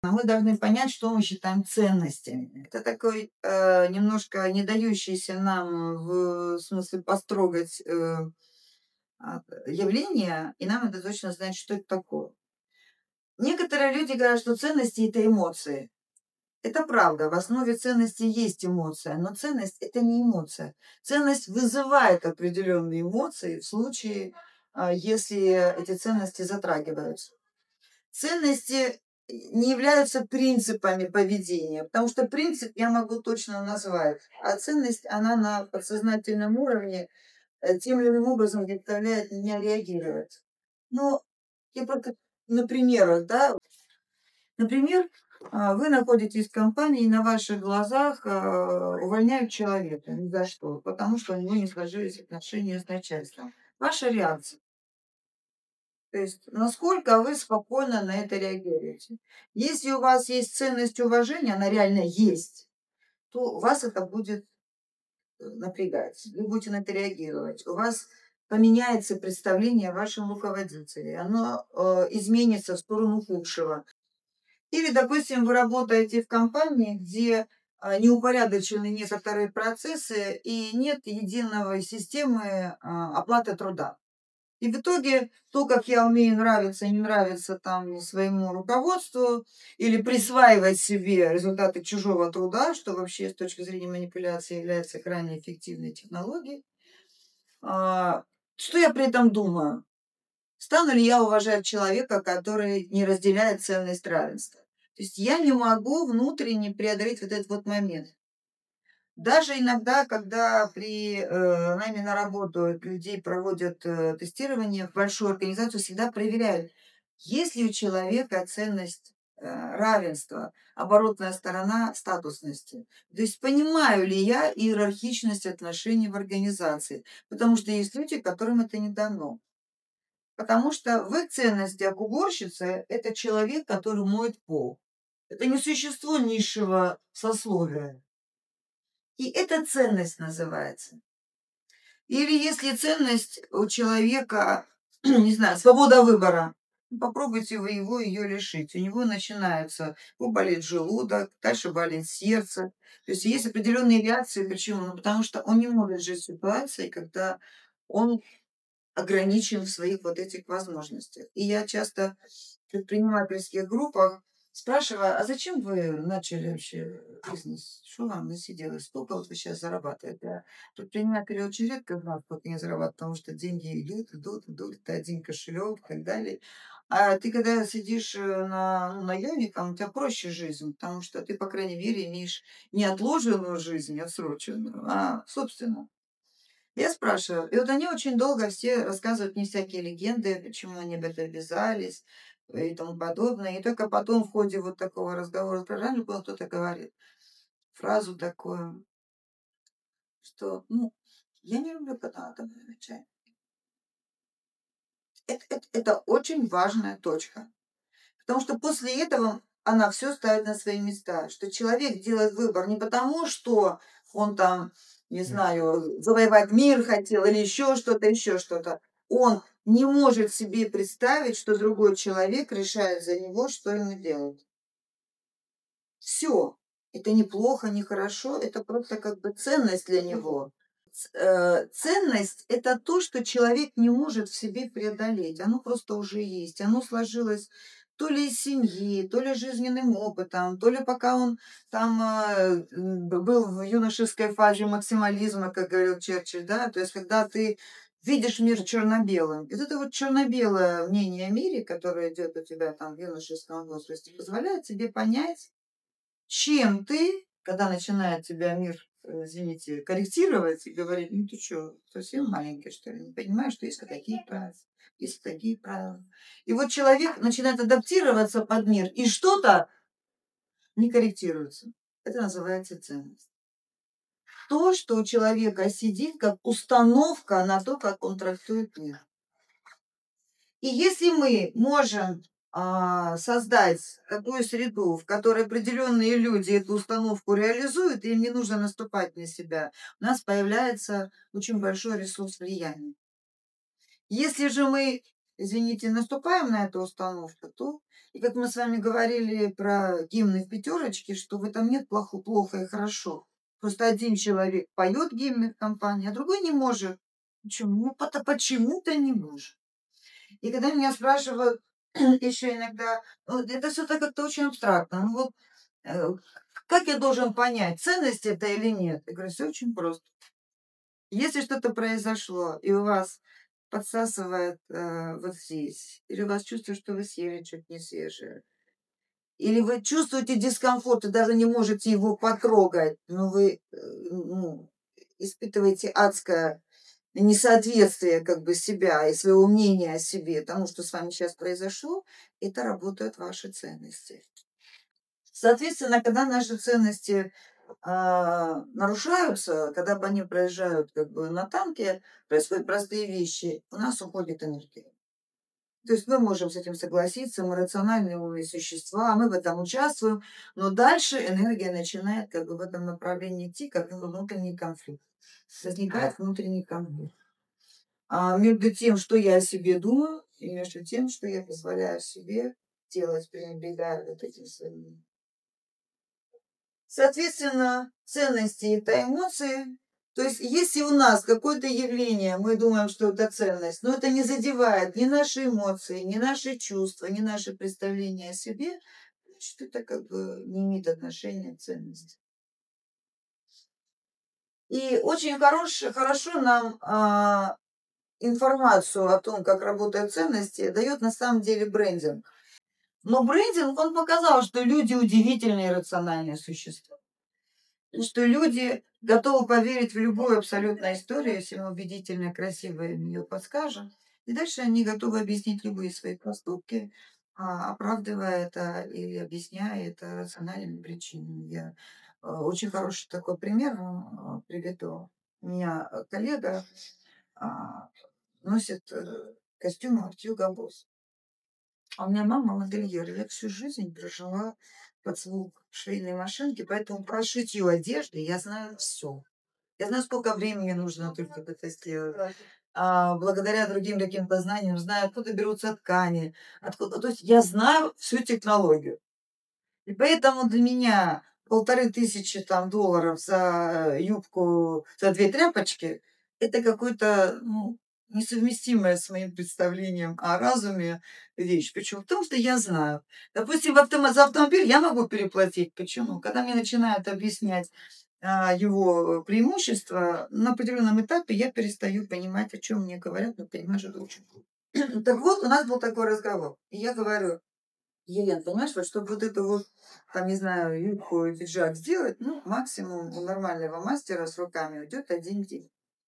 Мы должны понять, что мы считаем ценностями. Это такой немножко не дающийся нам в смысле построгать явление, и нам надо точно знать, что это такое. Некоторые люди говорят, что ценности это эмоции. Это правда, в основе ценности есть эмоция, но ценность это не эмоция. Ценность вызывает определенные эмоции в случае, если эти ценности затрагиваются. Ценности не являются принципами поведения, потому что принцип я могу точно назвать, а ценность, она на подсознательном уровне тем или иным образом заставляет меня реагировать. Ну, я просто на примерах, да. Например, вы находитесь в компании, и на ваших глазах увольняют человека ни за что, потому что у него не сложились отношения с начальством. Ваша реакция. То есть насколько вы спокойно на это реагируете. Если у вас есть ценность уважения, она реально есть, то вас это будет напрягать. Вы будете на это реагировать. У вас поменяется представление о вашем руководителе. Оно изменится в сторону худшего. Или, допустим, вы работаете в компании, где неупорядочены некоторые процессы и нет единой системы оплаты труда. И в итоге то, как я умею нравиться и не нравиться там своему руководству или присваивать себе результаты чужого труда, что вообще с точки зрения манипуляции является крайне эффективной технологией, что я при этом думаю? Стану ли я уважать человека, который не разделяет ценность равенства? То есть я не могу внутренне преодолеть вот этот вот момент. Даже иногда, когда при найме на работу людей проводят тестирование в большую организацию, всегда проверяют, есть ли у человека ценность равенства, оборотная сторона статусности. То есть понимаю ли я иерархичность отношений в организации, потому что есть люди, которым это не дано. Потому что в их ценностях уборщица – это человек, который моет пол. Это не существо низшего сословия. И это ценность называется. Или если ценность у человека, не знаю, свобода выбора, попробуйте вы его ее лишить. У него начинается, болит желудок, дальше болит сердце. То есть есть определенные реакции. Почему? Ну, потому что он не может жить в ситуации, когда он ограничен в своих вот этих возможностях. И я часто в предпринимательских группах спрашиваю, а зачем вы начали вообще бизнес? Что вам насиделось? Сколько вот вы сейчас зарабатываете? А предприниматели очень редко знают, сколько они зарабатывают, потому что деньги идут, это один кошелек и так далее. А ты, когда сидишь наемником, у тебя проще жизнь, потому что ты, по крайней мере, имеешь не отложенную жизнь, отсроченную, а собственную. Я спрашиваю. И вот они очень долго все рассказывают мне всякие легенды, почему они об этом ввязались и тому подобное. И только потом в ходе вот такого разговора с прожарью было кто-то говорит фразу такую, что, ну, я не люблю, когда надо мной отвечать. Это очень важная точка. Потому что после этого она все ставит на свои места. Что человек делает выбор не потому, что он там, не знаю, завоевать мир хотел или еще что-то, еще что-то. Он не может себе представить, что другой человек решает за него, что ему делать. Все. Это не плохо, не хорошо, это просто как бы ценность для него. Ценность – это то, что человек не может в себе преодолеть. Оно просто уже есть. Оно сложилось то ли из семьи, то ли жизненным опытом, то ли пока он там был в юношеской фазе максимализма, как говорил Черчилль, да, то есть когда ты видишь мир черно-белым. И вот это вот черно-белое мнение о мире, которое идет у тебя там в юношеском возрасте, позволяет тебе понять, чем ты, когда начинает тебя мир, извините, корректировать и говорить, ну ты что, совсем маленький, что ли, не понимаешь, что есть вот такие правила, есть такие правила. И вот человек начинает адаптироваться под мир, и что-то не корректируется. Это называется ценность. То, что у человека сидит как установка на то, как он трактует мир. И если мы можем создать такую среду, в которой определенные люди эту установку реализуют, и им не нужно наступать на себя, у нас появляется очень большой ресурс влияния. Если же мы извините, наступаем на эту установку, то и как мы с вами говорили про гимны в пятерочке, что в этом нет плохо и хорошо. Просто один человек поет гимны в компании, а другой не может. Почему? Ну, почему-то не может. И когда меня спрашивают еще иногда, ну, это все так как-то очень абстрактно. Ну вот э, как я должен понять, ценность это или нет? Я говорю, все очень просто. Если что-то произошло, и у вас подсасывает вот здесь, или у вас чувство, что вы съели что-то не свежее, или вы чувствуете дискомфорт и даже не можете его потрогать, но вы ну, испытываете адское несоответствие как бы себя и своего мнения о себе тому, что с вами сейчас произошло, это работают ваши ценности. Соответственно, когда наши ценности нарушаются, когда по ним проезжают как бы на танке, происходят простые вещи, у нас уходит энергия. То есть мы можем с этим согласиться, мы рациональные умные существа, мы в этом участвуем, но дальше энергия начинает как бы в этом направлении идти, как внутренний конфликт. Возникает внутренний конфликт. А между тем, что я о себе думаю, и между тем, что я позволяю себе делать, пренебрегая вот этим своим. Соответственно, ценности – это эмоции. То есть, если у нас какое-то явление, мы думаем, что это ценность, но это не задевает ни наши эмоции, ни наши чувства, ни наши представления о себе, значит, это как бы не имеет отношения к ценности. И очень хорошо нам информацию о том, как работают ценности, дает на самом деле брендинг. Но брендинг, он показал, что люди удивительные и рациональные существа. И что люди готовы поверить в любую абсолютно историю, если мы убедительно и красиво им ее подскажем. И дальше они готовы объяснить любые свои поступки, оправдывая это или объясняя это рациональными причинами. Я очень хороший такой пример приведу. У меня коллега а, носит костюмы от Hugo Boss. А у меня мама модельер. Я всю жизнь прожила под звук швейной машинки, поэтому про шитье одежды я знаю все. Я знаю, сколько времени нужно только это сделать. Благодаря другим каким-то знаниям знаю, откуда берутся ткани, откуда. То есть я знаю всю технологию. И поэтому для меня 1500 там долларов за юбку, за 2 тряпочки, это какой-то, ну, несовместимая с моим представлением о разуме вещь. Почему? Потому что я знаю. Допустим, за автомобиль я могу переплатить. Почему? Когда мне начинают объяснять его преимущества, на определенном этапе я перестаю понимать, о чем мне говорят, но понимаю, что это очень круто. Так вот, у нас был такой разговор. И я говорю, Елена, понимаешь, вот чтобы вот это вот, там, не знаю, юбку и пиджак сделать, ну, максимум у нормального мастера с руками уйдет 1 день.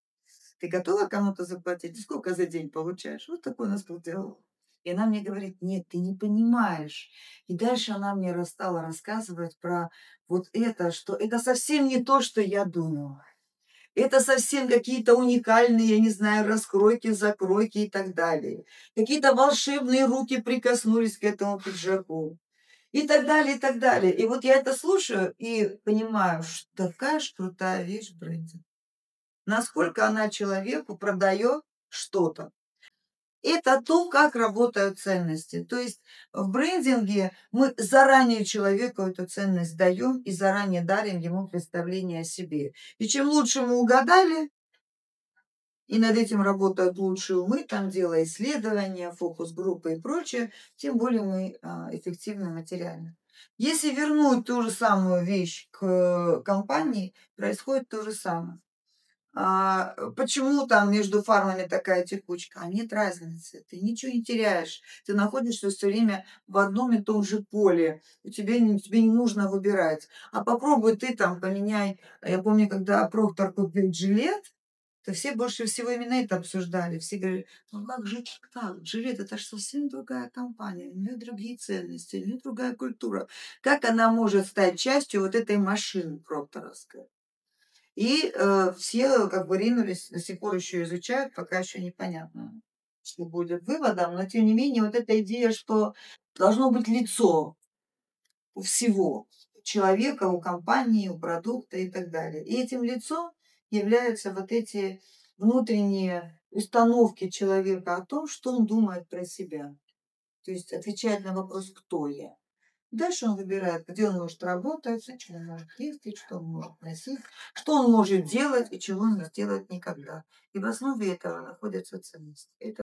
Ты готова кому-то заплатить? Ты сколько за день получаешь? Вот такой у нас был диалог. И она мне говорит, нет, ты не понимаешь. И дальше она мне стала рассказывать про вот это, что это совсем не то, что я думала. Это совсем какие-то уникальные, я не знаю, раскройки, закройки и так далее. Какие-то волшебные руки прикоснулись к этому пиджаку. И так далее, и так далее. И вот я это слушаю и понимаю, что такая ж крутая вещь брендинг. Насколько она человеку продает что-то. Это то, как работают ценности. То есть в брендинге мы заранее человеку эту ценность даем и заранее дарим ему представление о себе. И чем лучше мы угадали, и над этим работают лучшие умы, там делая исследования, фокус-группы и прочее, тем более мы эффективны материально. Если вернуть ту же самую вещь к компании, происходит то же самое. Почему там между фармами такая текучка? А нет разницы. Ты ничего не теряешь. Ты находишься все время в одном и том же поле. Тебе не нужно выбирать. А попробуй ты там поменяй. Я помню, когда Проктор купил жилет, то все больше всего именно это обсуждали. Все говорили, ну как же так? Жилет это же совсем другая компания, у нее другие ценности, у нее другая культура. Как она может стать частью вот этой машины прокторовской? И все как бы ринулись, до сих пор еще изучают, пока еще непонятно, что будет выводом, но тем не менее вот эта идея, что должно быть лицо у всего человека, у компании, у продукта и так далее. И этим лицом являются вот эти внутренние установки человека о том, что он думает про себя. То есть отвечает на вопрос «Кто я?». Дальше он выбирает, где он может работать, зачем он может ездить, что он может носить, что он может делать и чего он не сделает никогда. И в основе этого находятся ценности. Это